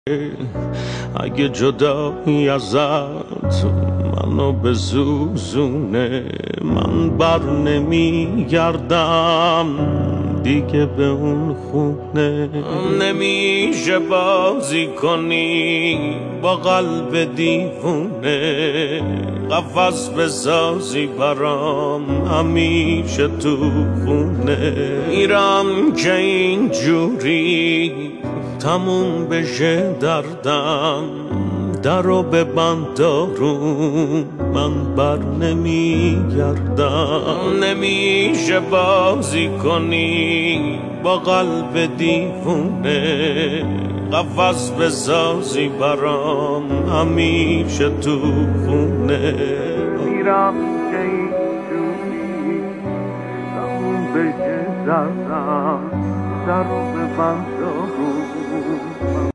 اگه جدایی ازت منو بسوزونه، من بر نمیگردم دیگه به اون خونه. نمیشه بازی کنی با قلب دیوونه، قفس بسازی برام همیشه تو خونه. میرم که اینجوری تموم بشه دردم، درو ببند دارون من بر نمیگردم. نمیشه بازی کنی با قلب دیوونه، قفس بسازی برام همیشه تو خونه. میرم که اینجوری تموم بشه دردم، درو ببند دارون